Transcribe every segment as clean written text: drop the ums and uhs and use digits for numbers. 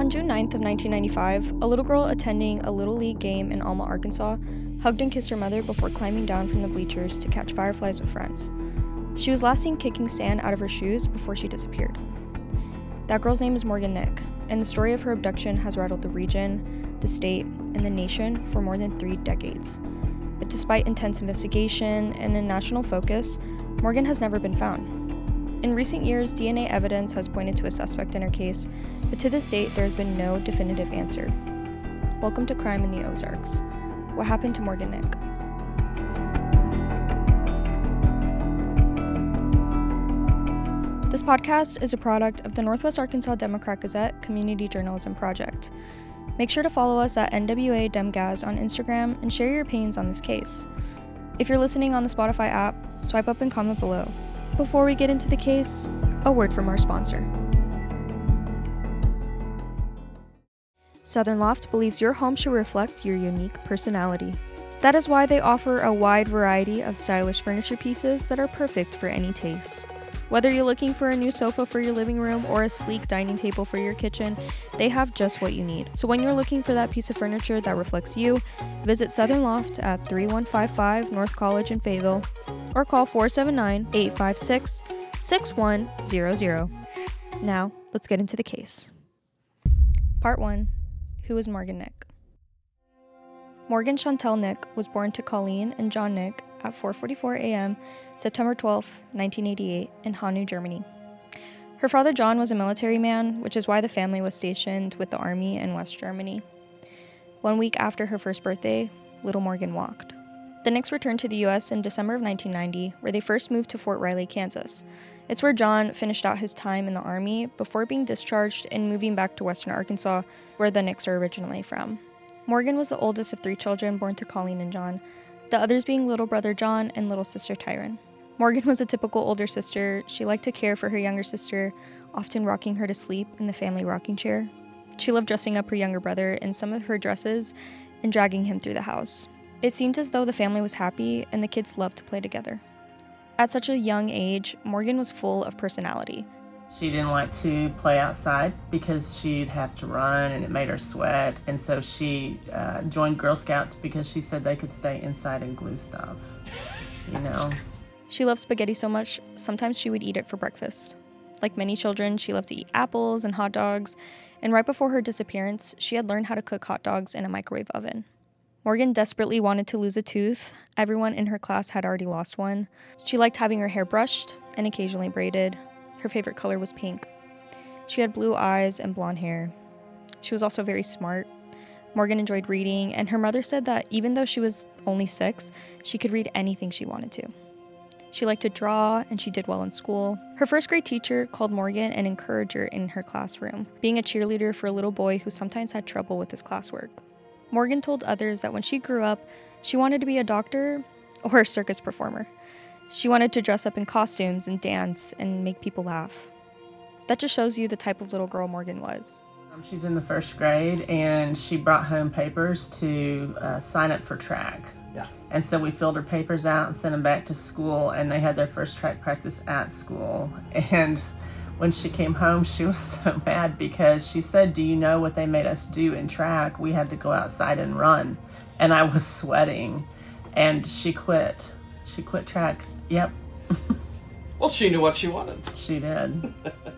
On June 9th of 1995, a little girl attending a Little League game in Alma, Arkansas, hugged and kissed her mother before climbing down from the bleachers to catch fireflies with friends. She was last seen kicking sand out of her shoes before she disappeared. That girl's name is Morgan Nick, and the story of her abduction has rattled the region, the state, and the nation for more than 3 decades. But despite intense investigation and a national focus, Morgan has never been found. In recent years, DNA evidence has pointed to a suspect in her case, but to this date, there has been no definitive answer. Welcome to Crime in the Ozarks. What happened to Morgan Nick? This podcast is a product of the Northwest Arkansas Democrat-Gazette Community Journalism Project. Make sure to follow us at NWA DemGaz on Instagram and share your opinions on this case. If you're listening on the Spotify app, swipe up and comment below. Before we get into the case, a word from our sponsor. Southern Loft believes your home should reflect your unique personality. That is why they offer a wide variety of stylish furniture pieces that are perfect for any taste. Whether you're looking for a new sofa for your living room or a sleek dining table for your kitchen, they have just what you need. So when you're looking for that piece of furniture that reflects you, visit Southern Loft at 3155 North College in Fayetteville or call 479-856-6100. Now, let's get into the case. Part 1. Who is Morgan Nick? Morgan Chantel Nick was born to Colleen and John Nick at 4:44 a.m., September 12, 1988, in Hanau, Germany. Her father John was a military man, which is why the family was stationed with the army in West Germany. 1 week after her first birthday, little Morgan walked. The Nicks returned to the U.S. in December of 1990, where they first moved to Fort Riley, Kansas. It's where John finished out his time in the army before being discharged and moving back to Western Arkansas, where the Nicks are originally from. Morgan was the oldest of 3 children born to Colleen and John, the others being little brother John and little sister Tyron. Morgan was a typical older sister. She liked to care for her younger sister, often rocking her to sleep in the family rocking chair. She loved dressing up her younger brother in some of her dresses and dragging him through the house. It seemed as though the family was happy and the kids loved to play together. At such a young age, Morgan was full of personality. She didn't like to play outside because she'd have to run and it made her sweat. And so she joined Girl Scouts because she said they could stay inside and glue stuff, you know. She loved spaghetti so much, sometimes she would eat it for breakfast. Like many children, she loved to eat apples and hot dogs. And right before her disappearance, she had learned how to cook hot dogs in a microwave oven. Morgan desperately wanted to lose a tooth. Everyone in her class had already lost one. She liked having her hair brushed and occasionally braided. Her favorite color was pink. She had blue eyes and blonde hair. She was also very smart. Morgan enjoyed reading, and her mother said that even though she was only 6, she could read anything she wanted to. She liked to draw, and she did well in school. Her first grade teacher called Morgan an encourager in her classroom, being a cheerleader for a little boy who sometimes had trouble with his classwork. Morgan told others that when she grew up, she wanted to be a doctor or a circus performer. She wanted to dress up in costumes and dance and make people laugh. That just shows you the type of little girl Morgan was. She's in the 1st grade and she brought home papers to sign up for track. Yeah. And so we filled her papers out and sent them back to school, and they had their first track practice at school. And when she came home, she was so mad because she said, "Do you know what they made us do in track? We had to go outside and run." And I was sweating, and she quit. She quit track. Yep. Well, she knew what she wanted. She did.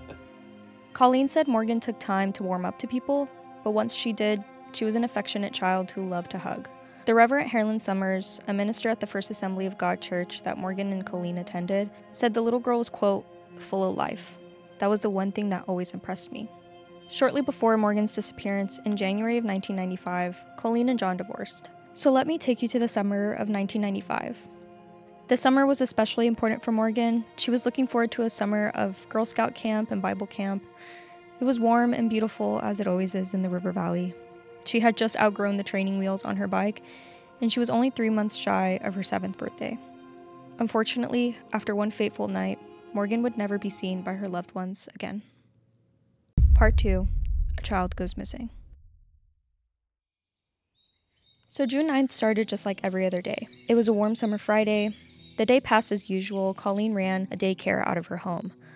Colleen said Morgan took time to warm up to people, but once she did, she was an affectionate child who loved to hug. The Reverend Harlan Summers, a minister at the First Assembly of God Church that Morgan and Colleen attended, said the little girl was, quote, full of life. That was the one thing that always impressed me. Shortly before Morgan's disappearance in January of 1995, Colleen and John divorced. So let me take you to the summer of 1995. The summer was especially important for Morgan. She was looking forward to a summer of Girl Scout camp and Bible camp. It was warm and beautiful, as it always is in the River Valley. She had just outgrown the training wheels on her bike, and she was only 3 months shy of her 7th birthday. Unfortunately, after one fateful night, Morgan would never be seen by her loved ones again. Part 2. A child goes missing. So June 9th started just like every other day. It was a warm summer Friday. The day passed as usual. Colleen ran a daycare out of her home.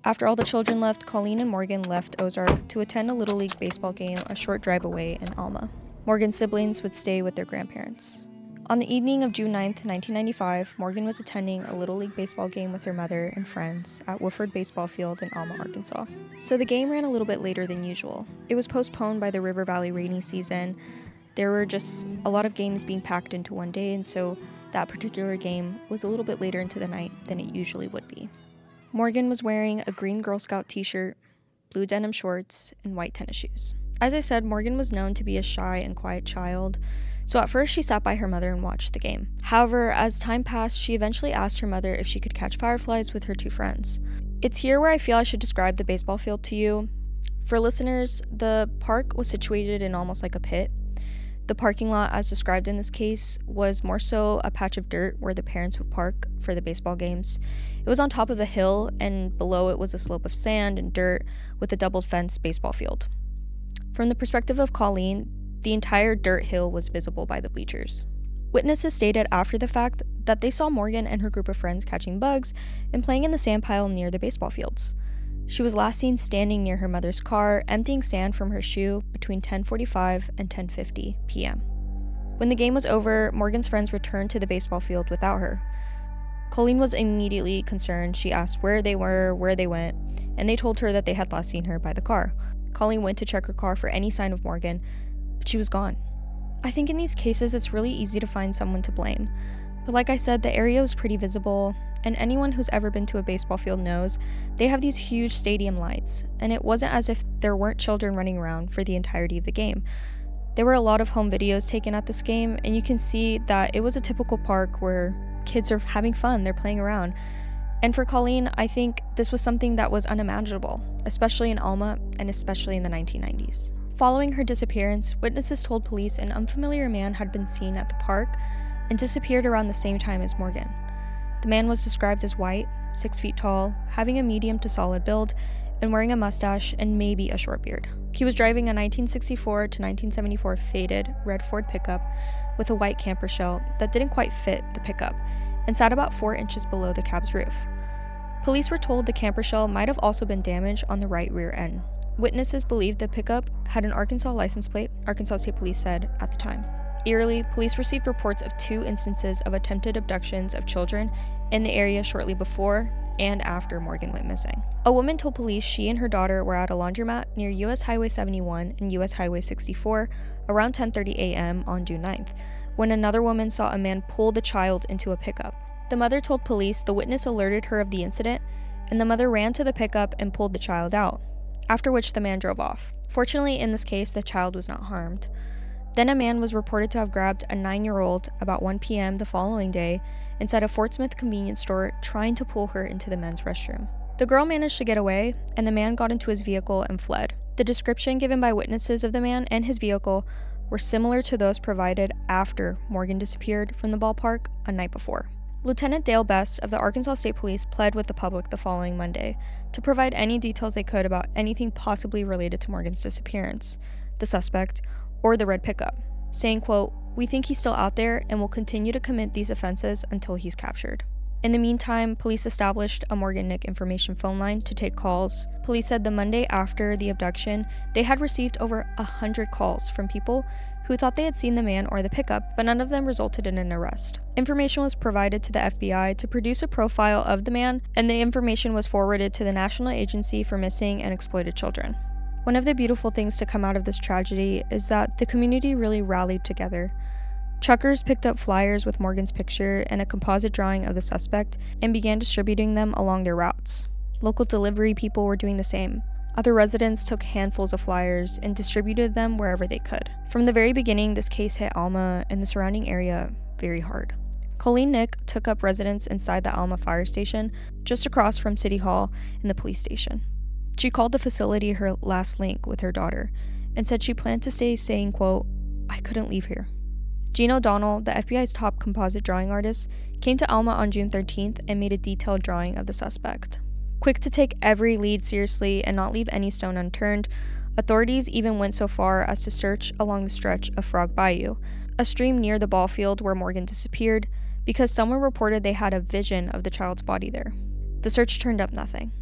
After all the children left, Colleen and Morgan left Ozark to attend a Little League baseball game a short drive away in Alma. Morgan's siblings would stay with their grandparents. On the evening of June 9th, 1995, Morgan was attending a Little League baseball game with her mother and friends at Woodford Baseball Field in Alma, Arkansas. So the game ran a little bit later than usual. It was postponed by the River Valley rainy season. There were just a lot of games being packed into one day, and so that particular game was a little bit later into the night than it usually would be. Morgan was wearing a green Girl Scout t-shirt, blue denim shorts, and white tennis shoes. As I said, Morgan was known to be a shy and quiet child, so at first she sat by her mother and watched the game. However, as time passed, she eventually asked her mother if she could catch fireflies with her two friends. It's here where I feel I should describe the baseball field to you. For listeners, the park was situated in almost like a pit. The parking lot, as described in this case, was more so a patch of dirt where the parents would park for the baseball games. It was on top of a hill, and below it was a slope of sand and dirt with a double-fenced baseball field. From the perspective of Colleen, the entire dirt hill was visible by the bleachers. Witnesses stated after the fact that they saw Morgan and her group of friends catching bugs and playing in the sand pile near the baseball fields. She was last seen standing near her mother's car, emptying sand from her shoe between 10:45 and 10:50 p.m. When the game was over, Morgan's friends returned to the baseball field without her. Colleen was immediately concerned. She asked where they were, where they went, and they told her that they had last seen her by the car. Colleen went to check her car for any sign of Morgan, but she was gone. I think in these cases it's really easy to find someone to blame. But like I said, the area was pretty visible, and anyone who's ever been to a baseball field knows they have these huge stadium lights, and it wasn't as if there weren't children running around for the entirety of the game. There were a lot of home videos taken at this game, and you can see that it was a typical park where kids are having fun, they're playing around. And for Colleen, I think this was something that was unimaginable, especially in Alma and especially in the 1990s. Following her disappearance, witnesses told police an unfamiliar man had been seen at the park and disappeared around the same time as Morgan. The man was described as white, 6 feet tall, having a medium to solid build, and wearing a mustache and maybe a short beard. He was driving a 1964 to 1974 faded red Ford pickup with a white camper shell that didn't quite fit the pickup and sat about 4 inches below the cab's roof. Police were told the camper shell might have also been damaged on the right rear end. Witnesses believed the pickup had an Arkansas license plate, Arkansas State Police said at the time. Eerily, police received reports of 2 instances of attempted abductions of children in the area shortly before and after Morgan went missing. A woman told police she and her daughter were at a laundromat near US Highway 71 and US Highway 64 around 10:30 a.m. on June 9th, when another woman saw a man pull the child into a pickup. The mother told police the witness alerted her of the incident, and the mother ran to the pickup and pulled the child out, after which the man drove off. Fortunately, in this case, the child was not harmed. Then a man was reported to have grabbed a 9-year-old about 1 p.m. the following day inside a Fort Smith convenience store, trying to pull her into the men's restroom. The girl managed to get away, and the man got into his vehicle and fled. The description given by witnesses of the man and his vehicle were similar to those provided after Morgan disappeared from the ballpark a night before. Lieutenant Dale Best of the Arkansas State Police pled with the public the following Monday to provide any details they could about anything possibly related to Morgan's disappearance, the suspect, or the red pickup, saying, quote, "We think he's still out there and will continue to commit these offenses until he's captured." In the meantime, police established a Morgan Nick information phone line to take calls. Police said the Monday after the abduction, they had received over 100 calls from people who thought they had seen the man or the pickup, but none of them resulted in an arrest. Information was provided to the FBI to produce a profile of the man, and the information was forwarded to the National Agency for Missing and Exploited Children. One of the beautiful things to come out of this tragedy is that the community really rallied together. Truckers picked up flyers with Morgan's picture and a composite drawing of the suspect and began distributing them along their routes. Local delivery people were doing the same. Other residents took handfuls of flyers and distributed them wherever they could. From the very beginning, this case hit Alma and the surrounding area very hard. Colleen Nick took up residence inside the Alma fire station, just across from City Hall and the police station. She called the facility her last link with her daughter and said she planned to stay, saying, quote, "I couldn't leave here." Gene O'Donnell, the FBI's top composite drawing artist, came to Alma on June 13th and made a detailed drawing of the suspect. Quick to take every lead seriously and not leave any stone unturned, authorities even went so far as to search along the stretch of Frog Bayou, a stream near the ball field where Morgan disappeared, because someone reported they had a vision of the child's body there. The search turned up nothing.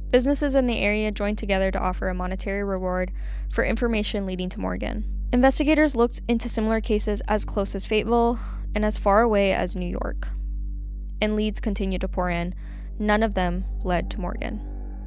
Businesses in the area joined together to offer a monetary reward for information leading to Morgan. Investigators looked into similar cases as close as Fayetteville and as far away as New York. And leads continued to pour in. None of them led to Morgan.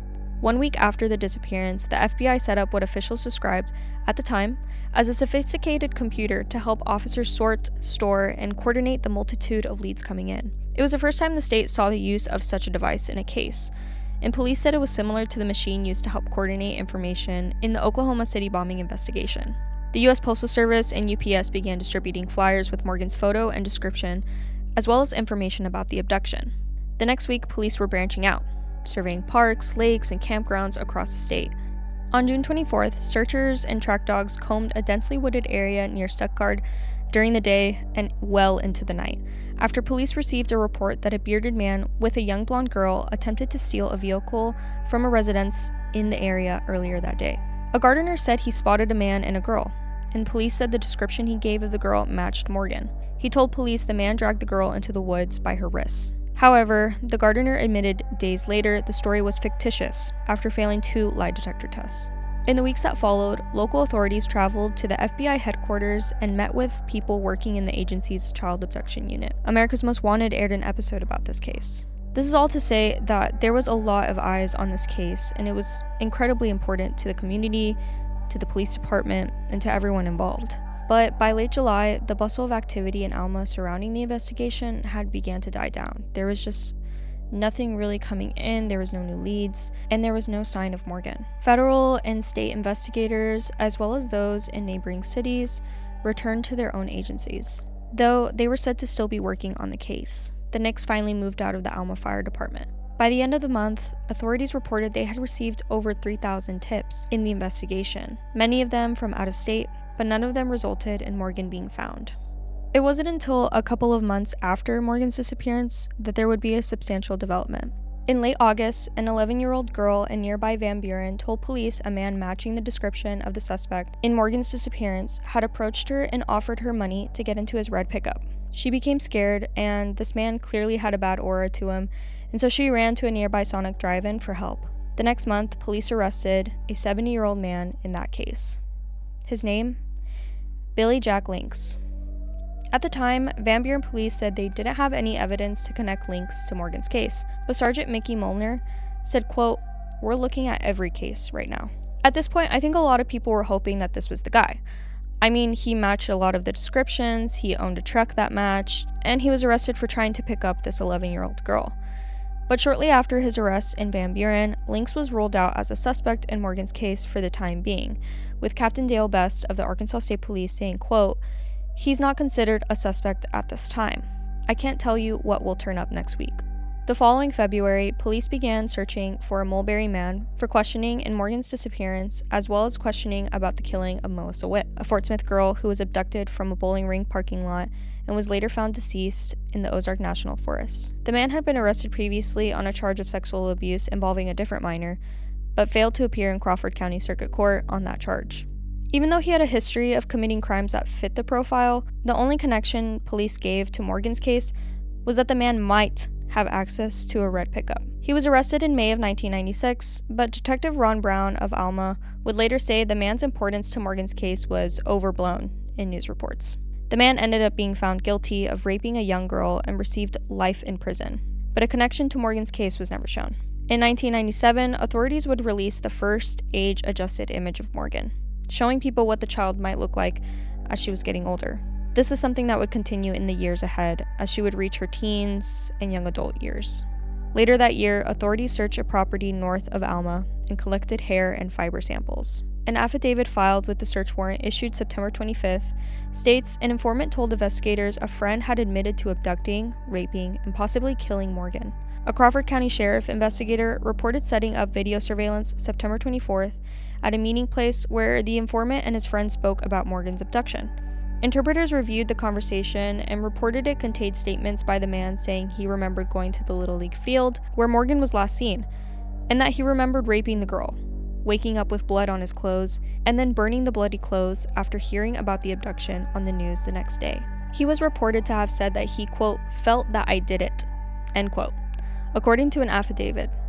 1 week after the disappearance, the FBI set up what officials described at the time as a sophisticated computer to help officers sort, store, and coordinate the multitude of leads coming in. It was the first time the state saw the use of such a device in a case, and police said it was similar to the machine used to help coordinate information in the Oklahoma City bombing investigation. The U.S. Postal Service and UPS began distributing flyers with Morgan's photo and description, as well as information about the abduction. The next week, police were branching out, surveying parks, lakes, and campgrounds across the state. On June 24th, searchers and track dogs combed a densely wooded area near Stuttgart during the day and well into the night, after police received a report that a bearded man with a young blonde girl attempted to steal a vehicle from a residence in the area earlier that day. A gardener said he spotted a man and a girl, and police said the description he gave of the girl matched Morgan. He told police the man dragged the girl into the woods by her wrists. However, the gardener admitted days later the story was fictitious after failing 2 lie detector tests. In the weeks that followed, local authorities traveled to the FBI headquarters and met with people working in the agency's child abduction unit. America's Most Wanted aired an episode about this case. This is all to say that there was a lot of eyes on this case, and it was incredibly important to the community, to the police department, and to everyone involved. But by late July, the bustle of activity in Alma surrounding the investigation had begun to die down. There was just nothing really coming in, there was no new leads, and there was no sign of Morgan. Federal and state investigators, as well as those in neighboring cities, returned to their own agencies, though they were said to still be working on the case. The Nicks finally moved out of the Alma Fire Department. By the end of the month, authorities reported they had received over 3,000 tips in the investigation, many of them from out of state, but none of them resulted in Morgan being found. It wasn't until a couple of months after Morgan's disappearance that there would be a substantial development. In late August, an 11-year-old girl in nearby Van Buren told police a man matching the description of the suspect in Morgan's disappearance had approached her and offered her money to get into his red pickup. She became scared, and this man clearly had a bad aura to him, and so she ran to a nearby Sonic drive-in for help. The next month, police arrested a 70-year-old man in that case. His name? Billy Jack Links. At the time, Van Buren police said they didn't have any evidence to connect Links to Morgan's case, but Sergeant Mickey Molnar said, quote, "We're looking at every case right now." At this point, I think a lot of people were hoping that this was the guy. I mean, he matched a lot of the descriptions, he owned a truck that matched, and he was arrested for trying to pick up this 11-year-old girl. But shortly after his arrest in Van Buren, Links was ruled out as a suspect in Morgan's case for the time being, with Captain Dale Best of the Arkansas State Police saying, quote, "He's not considered a suspect at this time. I can't tell you what will turn up next week." The following February, police began searching for a Mulberry man for questioning in Morgan's disappearance, as well as questioning about the killing of Melissa Witt, a Fort Smith girl who was abducted from a bowling ring parking lot and was later found deceased in the Ozark National Forest. The man had been arrested previously on a charge of sexual abuse involving a different minor, but failed to appear in Crawford County Circuit Court on that charge. Even though he had a history of committing crimes that fit the profile, the only connection police gave to Morgan's case was that the man might have access to a red pickup. He was arrested in May of 1996, but Detective Ron Brown of Alma would later say the man's importance to Morgan's case was overblown in news reports. The man ended up being found guilty of raping a young girl and received life in prison, but a connection to Morgan's case was never shown. In 1997, authorities would release the first age-adjusted image of Morgan, showing people what the child might look like as she was getting older. This is something that would continue in the years ahead as she would reach her teens and young adult years. Later that year, authorities searched a property north of Alma and collected hair and fiber samples. An affidavit filed with the search warrant issued September 25th states an informant told investigators a friend had admitted to abducting, raping, and possibly killing Morgan. A Crawford County sheriff investigator reported setting up video surveillance September 24th at a meeting place where the informant and his friend spoke about Morgan's abduction. Interpreters reviewed the conversation and reported it contained statements by the man saying he remembered going to the Little League field where Morgan was last seen, and that he remembered raping the girl, waking up with blood on his clothes, and then burning the bloody clothes after hearing about the abduction on the news the next day. He was reported to have said that he, quote, "felt that I did it," end quote, according to an affidavit.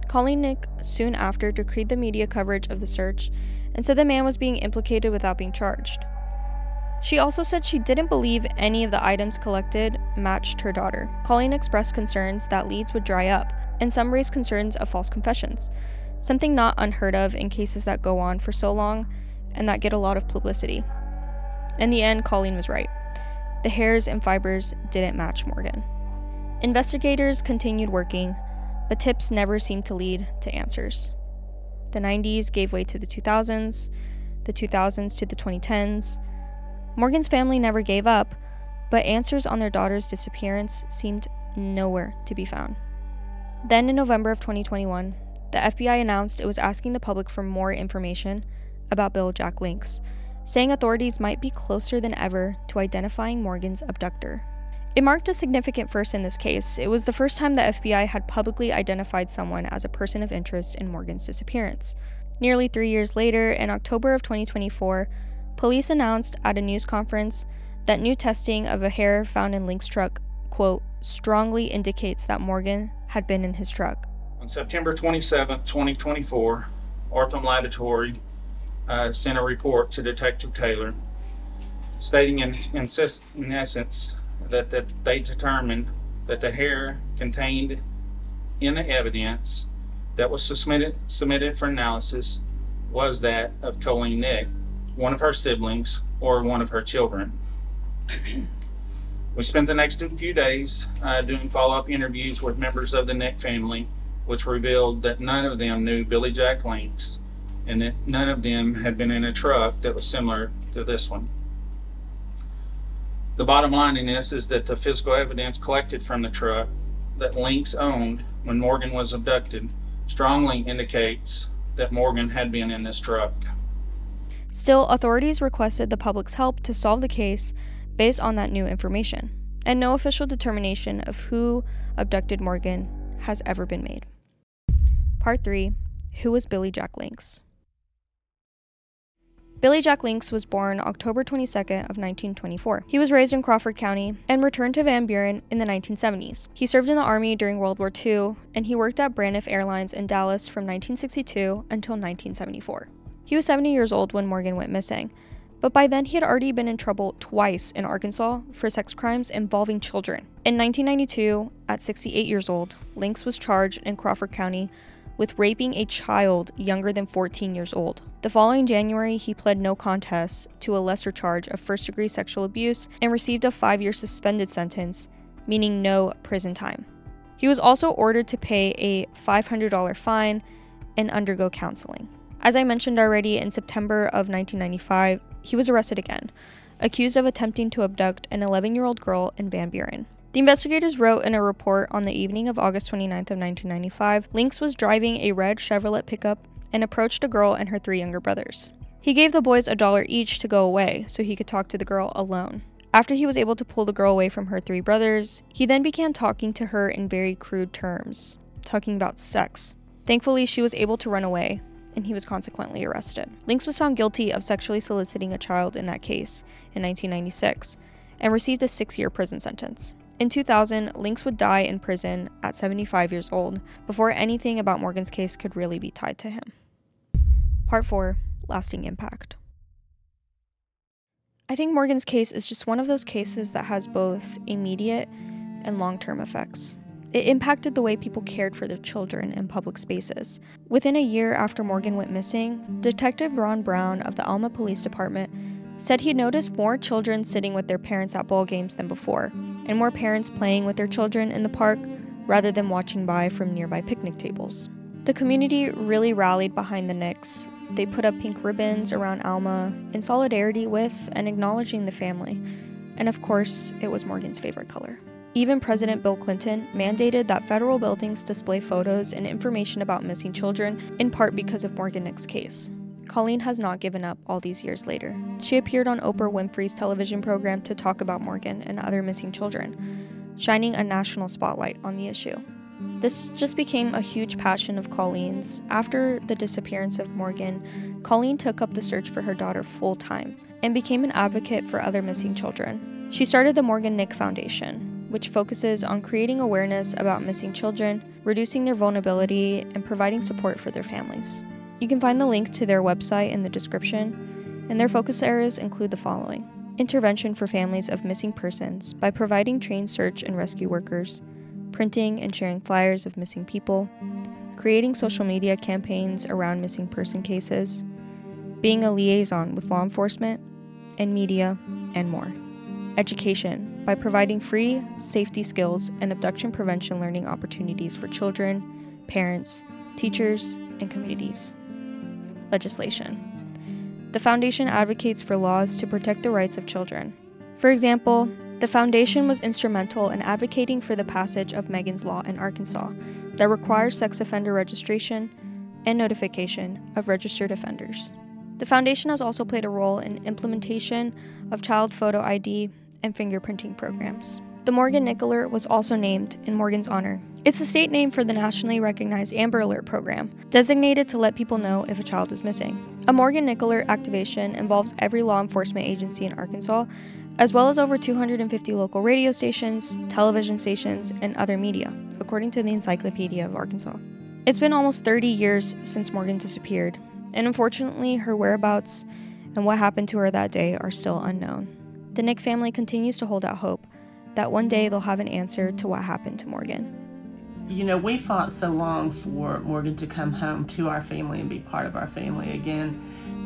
Colleen Nick soon after decreed the media coverage of the search and said the man was being implicated without being charged. She also said she didn't believe any of the items collected matched her daughter. Colleen expressed concerns that leads would dry up, and some raised concerns of false confessions, something not unheard of in cases that go on for so long and that get a lot of publicity. In the end, Colleen was right. The hairs and fibers didn't match Morgan. Investigators continued working, but tips never seemed to lead to answers. The 90s gave way to the 2000s, the 2000s to the 2010s. Morgan's family never gave up, but answers on their daughter's disappearance seemed nowhere to be found. Then in November of 2021, the FBI announced it was asking the public for more information about Billy Jack Links, saying authorities might be closer than ever to identifying Morgan's abductor. It marked a significant first in this case. It was the first time the FBI had publicly identified someone as a person of interest in Morgan's disappearance. Nearly 3 years later, in October of 2024, police announced at a news conference that new testing of a hair found in Link's truck, quote, strongly indicates that Morgan had been in his truck. On September 27, 2024, Arkham Laboratory sent a report to Detective Taylor stating in essence that they determined that the hair contained in the evidence that was submitted for analysis was that of Colleen Nick, one of her siblings or one of her children. We spent the next few days doing follow-up interviews with members of the Nick family, which revealed that none of them knew Billy Jack Links and that none of them had been in a truck that was similar to this one. The bottom line in this is that the physical evidence collected from the truck that Links owned when Morgan was abducted strongly indicates that Morgan had been in this truck. Still, authorities requested the public's help to solve the case based on that new information, and no official determination of who abducted Morgan has ever been made. Part 3. Who was Billy Jack Links? Billy Jack Links was born October 22nd of 1924. He was raised in Crawford County and returned to Van Buren in the 1970s. He served in the Army during World War II, and he worked at Braniff Airlines in Dallas from 1962 until 1974. He was 70 years old when Morgan went missing, but by then he had already been in trouble twice in Arkansas for sex crimes involving children. In 1992, at 68 years old, Links was charged in Crawford County with raping a child younger than 14 years old. The following January, he pled no contest to a lesser charge of first-degree sexual abuse and received a 5-year suspended sentence, meaning no prison time. He was also ordered to pay a $500 fine and undergo counseling. As I mentioned already, in September of 1995, he was arrested again, accused of attempting to abduct an 11-year-old girl in Van Buren. The investigators wrote in a report on the evening of August 29th of 1995, Links was driving a red Chevrolet pickup and approached a girl and her 3 younger brothers. He gave the boys $1 each to go away so he could talk to the girl alone. After he was able to pull the girl away from her 3 brothers, he then began talking to her in very crude terms, talking about sex. Thankfully, she was able to run away, and he was consequently arrested. Links was found guilty of sexually soliciting a child in that case in 1996 and received a 6-year prison sentence. In 2000, Links would die in prison at 75 years old before anything about Morgan's case could really be tied to him. Part 4. Lasting impact. I think Morgan's case is just one of those cases that has both immediate and long-term effects. It impacted the way people cared for their children in public spaces. Within a year after Morgan went missing, Detective Ron Brown of the Alma Police Department said he noticed more children sitting with their parents at ball games than before, and more parents playing with their children in the park rather than watching by from nearby picnic tables. The community really rallied behind the Nicks. They put up pink ribbons around Alma in solidarity with and acknowledging the family, and of course, it was Morgan's favorite color. Even President Bill Clinton mandated that federal buildings display photos and information about missing children, in part because of Morgan Nick's case. Colleen has not given up all these years later. She appeared on Oprah Winfrey's television program to talk about Morgan and other missing children, shining a national spotlight on the issue. This just became a huge passion of Colleen's. After the disappearance of Morgan, Colleen took up the search for her daughter full-time and became an advocate for other missing children. She started the Morgan Nick Foundation, which focuses on creating awareness about missing children, reducing their vulnerability and providing support for their families. You can find the link to their website in the description, and their focus areas include the following: intervention for families of missing persons by providing trained search and rescue workers, printing and sharing flyers of missing people, creating social media campaigns around missing person cases, being a liaison with law enforcement and media, and more. Education by providing free safety skills and abduction prevention learning opportunities for children, parents, teachers, and communities. Legislation. The Foundation advocates for laws to protect the rights of children. For example, the Foundation was instrumental in advocating for the passage of Megan's Law in Arkansas that requires sex offender registration and notification of registered offenders. The Foundation has also played a role in implementation of child photo ID and fingerprinting programs. The Morgan Nick Alert was also named in Morgan's honor. It's the state name for the nationally recognized Amber Alert program, designated to let people know if a child is missing. A Morgan Nick Alert activation involves every law enforcement agency in Arkansas, as well as over 250 local radio stations, television stations, and other media, according to the Encyclopedia of Arkansas. It's been almost 30 years since Morgan disappeared, and unfortunately, her whereabouts and what happened to her that day are still unknown. The Nick family continues to hold out hope that one day they'll have an answer to what happened to Morgan. You know, we fought so long for Morgan to come home to our family and be part of our family again,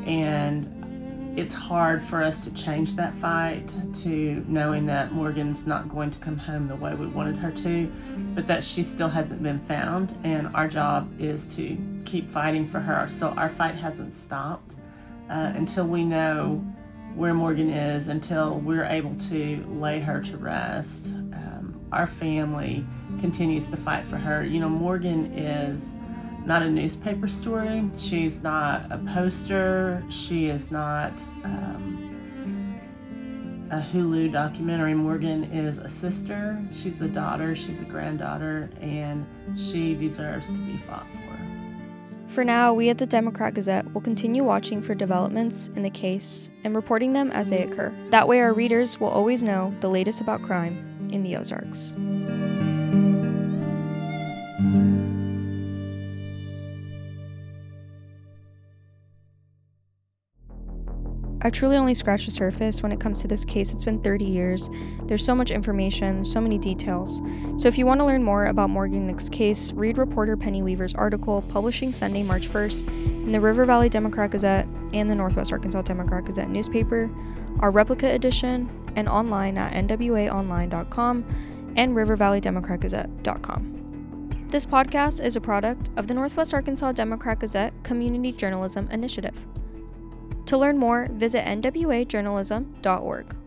and it's hard for us to change that fight to knowing that Morgan's not going to come home the way we wanted her to, but that she still hasn't been found, and our job is to keep fighting for her. So our fight hasn't stopped until we know where Morgan is, until we're able to lay her to rest. Our family continues to fight for her. You know, Morgan is not a newspaper story. She's not a poster. She is not a Hulu documentary. Morgan is a sister. She's a daughter. She's a granddaughter, and she deserves to be fought for. For now, we at the Democrat Gazette will continue watching for developments in the case and reporting them as they occur. That way our readers will always know the latest about crime in the Ozarks. I truly only scratched the surface when it comes to this case. It's been 30 years. There's so much information, so many details. So if you want to learn more about Morgan Nick's case, read reporter Penny Weaver's article publishing Sunday, March 1st in the River Valley Democrat Gazette and the Northwest Arkansas Democrat Gazette newspaper, our replica edition, and online at nwaonline.com and rivervalleydemocratgazette.com. This podcast is a product of the Northwest Arkansas Democrat Gazette Community Journalism Initiative. To learn more, visit nwajournalism.org.